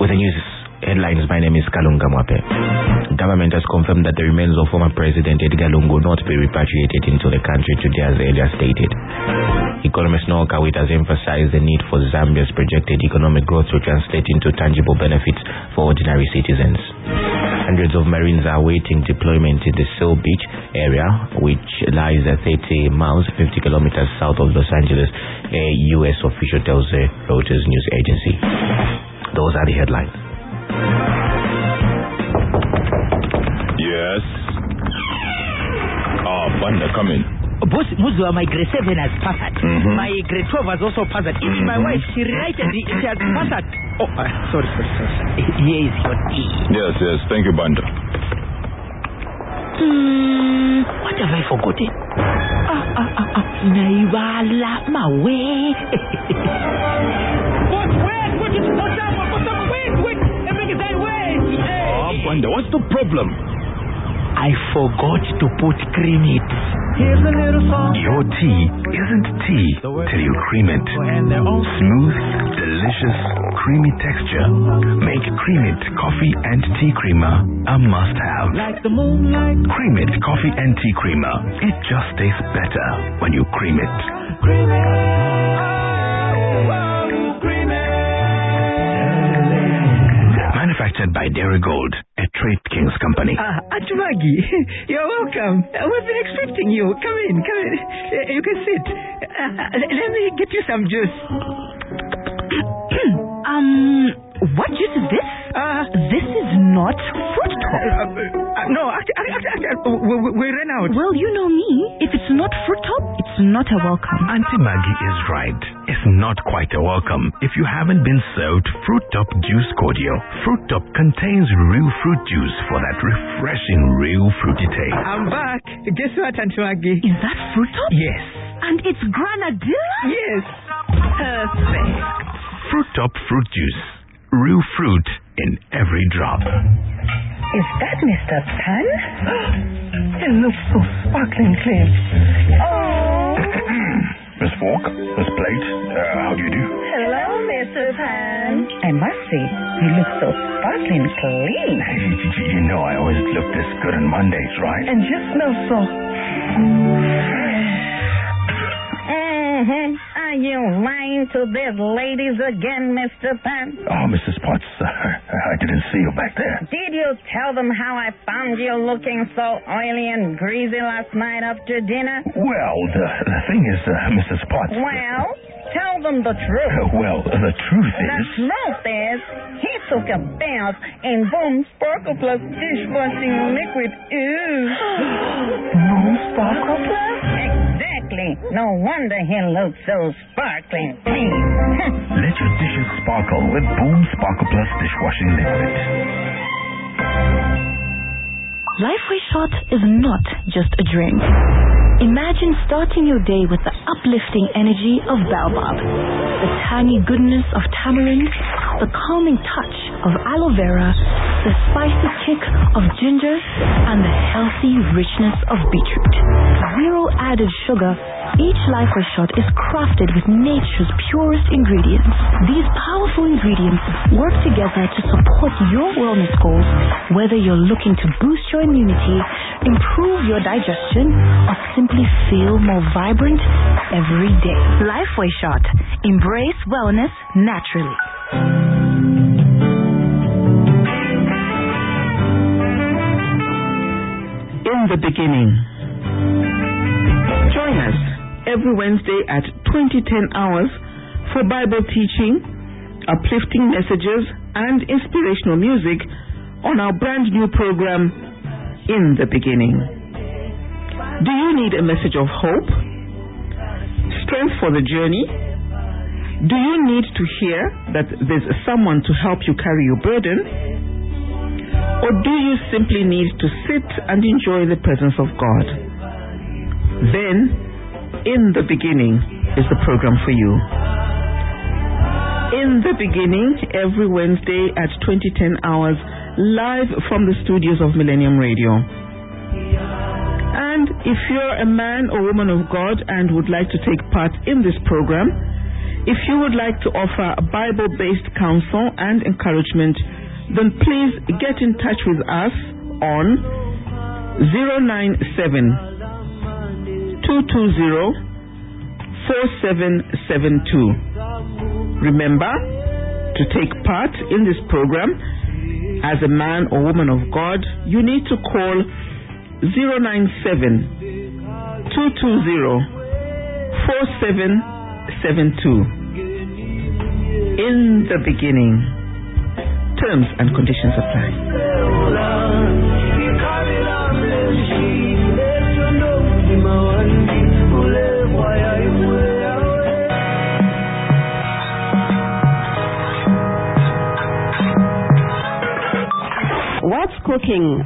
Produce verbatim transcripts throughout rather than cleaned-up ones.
With the news headlines, my name is Kalunga Mwape. Government has confirmed that the remains of former President Edgar Lungu will not be repatriated into the country today as earlier stated. Economist Noah Kawit has emphasized the need for Zambia's projected economic growth to translate into tangible benefits for ordinary citizens. Hundreds of Marines are awaiting deployment in the Seal Beach area, which lies at thirty miles, fifty kilometers south of Los Angeles, a U S official tells the Reuters news agency. Those are the headlines. Yes. Ah, Banda, come in. Boss Muzwa, my grade seven has passed. Mm-hmm. My grade twelve has also passed. Even mm-hmm. my wife, she related, she has passed. Oh, uh, sorry, sorry, sorry. Here is your tea. Yes, yes, thank you, Banda. Hmm, what have I forgotten? Ah, ah, ah, ah. Naiwala mawe. But wait, wait, what's up, what's up, wait, wait. Everything is that way. Ah, Banda, what's the problem? I forgot to put cream in it. Your tea isn't tea till you cream it. Smooth, delicious, creamy texture. Make Cream It Coffee and Tea Creamer a must-have. Cream It Coffee and Tea Creamer. It just tastes better when you cream it. Cream it. Cream it. Manufactured by Dairy Gold, a Trade Kings company. Ah, uh, Aunt Maggie, you're welcome. Uh, we've been expecting you. Come in, come in. Uh, you can sit. Uh, let me get you some juice. um, what juice is this? Uh, this is not fruit top. Uh, uh, no, actually, actually, actually we, we ran out. Well, you know me. If it's not fruit top, it's not a welcome. Auntie Maggie is right. It's not quite a welcome if you haven't been served Fruit Top Juice Cordial. Fruit Top contains real fruit juice for that refreshing, real fruity taste. I'm back. Guess what, Auntie Maggie? Is that fruit top? Yes. And it's granadilla? Yes. Perfect. Fruit Top Fruit Juice. Real fruit in every drop. Is that Mister Pan? It looks so sparkling clean. Oh. Miss Fork, Miss Plate, uh, how do you do? Hello, Mister Pan. I must say, you look so sparkling clean. You know I always look this good on Mondays, right? And you smell so Mm-hmm. Are you lying to these ladies again, Mister Pan? Oh, Missus Potts, uh, I didn't see you back there. Did you tell them how I found you looking so oily and greasy last night after dinner? Well, the, the thing is, uh, Missus Potts... Well, tell them the truth. Uh, well, the truth is... The truth is, he took a bath in Boom Sparkle Plus dishwashing liquid. Ew. Boom Sparkle Plus? Exactly. No wonder he looks so sparkling clean. Let your dishes sparkle with Boom Sparkle Plus dishwashing liquid. Lifeway Shot is not just a drink. Imagine starting your day with the uplifting energy of baobab, the tangy goodness of tamarind, the calming touch of aloe vera, the spicy kick of ginger, and the healthy richness of beetroot. Zero added sugar, each Lifeway Shot is crafted with nature's purest ingredients. These powerful ingredients work together to support your wellness goals, whether you're looking to boost your immunity, improve your digestion, or simply feel more vibrant every day. Lifeway Shot. Embrace wellness naturally. In the beginning. Join us every Wednesday at twenty ten hours for Bible teaching, uplifting messages, and inspirational music on our brand new program, In the Beginning. Do you need a message of hope? Strength for the journey? Do you need to hear that there's someone to help you carry your burden? Or do you simply need to sit and enjoy the presence of God? Then, In the Beginning is the program for you. In the Beginning, every Wednesday at twenty ten hours, live from the studios of Millennium Radio. And if you're a man or woman of God and would like to take part in this program, If you would like to offer Bible-based counsel and encouragement, then please get in touch with us on zero nine seven, two two zero, four seven seven two. Remember, to take part in this program as a man or woman of God, you need to call zero nine seven, two two zero, four seven seven two. In the beginning, terms and conditions apply. What's cooking?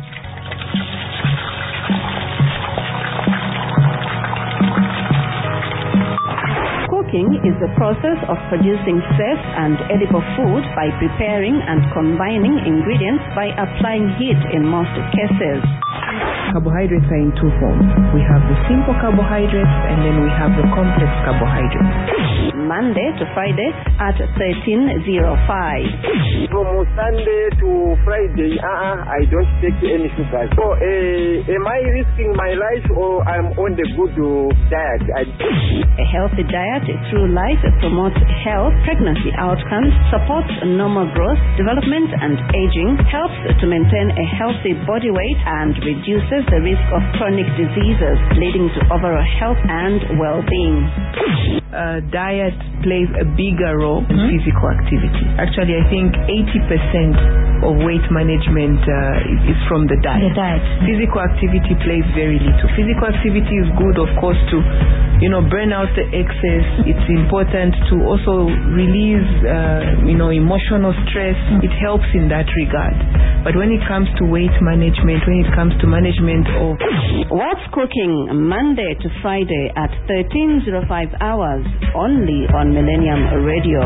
Cooking is the process of producing safe and edible food by preparing and combining ingredients by applying heat in most cases. Carbohydrates are in two forms. We have the simple carbohydrates and then we have the complex carbohydrates. Monday to Friday at thirteen oh five. From Sunday to Friday, uh-uh, I don't take any sugar. So, uh, am I risking my life or I'm on the good uh, diet? I... A healthy diet through life promotes health, pregnancy outcomes, supports normal growth, development and aging, helps to maintain a healthy body weight and reduces the risk of chronic diseases, leading to overall health and well-being. Uh, diet plays a bigger role in mm-hmm. physical activity. Actually, I think eighty percent of weight management uh, is from the diet. The diet. Physical activity plays very little. Physical activity is good, of course, to you know burn out the excess. It's important to also release uh, you know emotional stress. Mm-hmm. It helps in that regard. But when it comes to weight management, when it comes to management of What's Cooking, Monday to Friday at thirteen oh five hours, only on Millennium Radio.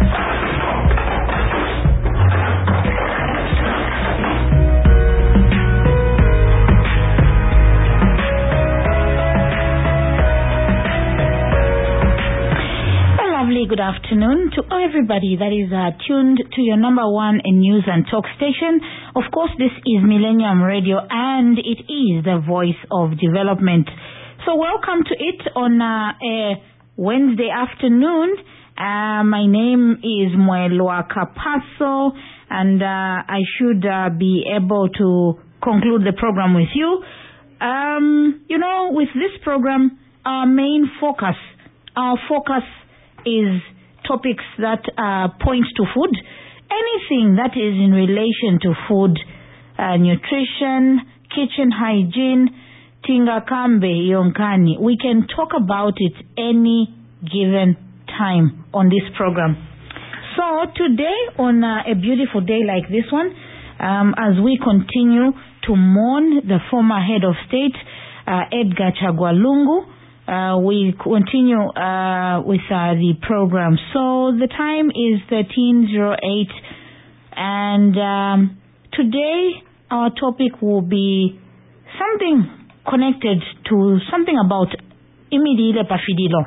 Good afternoon to everybody that is uh, tuned to your number one in news and talk station. Of course, this is Millennium Radio and it is the voice of development. So welcome to it on uh, a Wednesday afternoon. Uh, my name is Moelwa Kapaso and uh, I should uh, be able to conclude the program with you. Um, you know, with this program, our main focus, our focus is topics that uh, point to food. Anything that is in relation to food, uh, nutrition, kitchen hygiene, tinga kambe yonkani. We can talk about it any given time on this program. So today, on uh, a beautiful day like this one, um, as we continue to mourn the former head of state, uh, Edgar Chagwa Lungu, Uh, we continue uh, with uh, the program. So the time is thirteen oh eight and um, today our topic will be something connected to something about Imidile Pafidilo.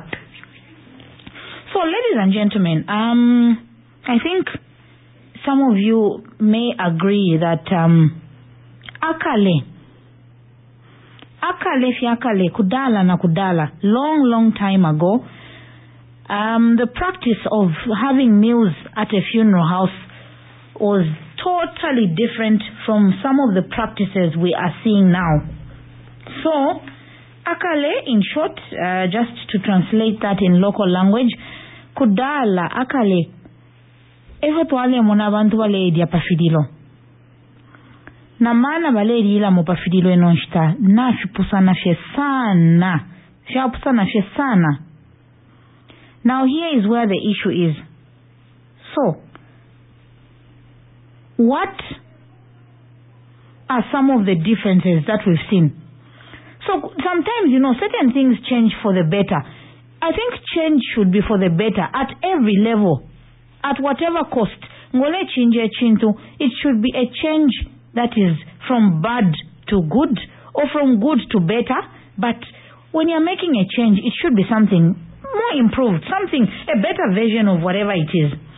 So ladies and gentlemen, um, I think some of you may agree that um, Akale Akale fiakale kudala na kudala, long, long time ago, um, the practice of having meals at a funeral house was totally different from some of the practices we are seeing now. So, akale, in short, uh, just to translate that in local language, kudala, akale, evo tuwale muna bantu wale edia pafidilo. Na maana baleri ila mupafidilo enonshita na shupusa na fye sana shupusa na fye sana. Now here is where the issue is. So, what are some of the differences that we've seen? So sometimes, you know, certain things change for the better. I think change should be for the better at every level, at whatever cost. Ngole chinje chintu, it should be a change that is from bad to good or from good to better. But when you're making a change, it should be something more improved, something, a better version of whatever it is.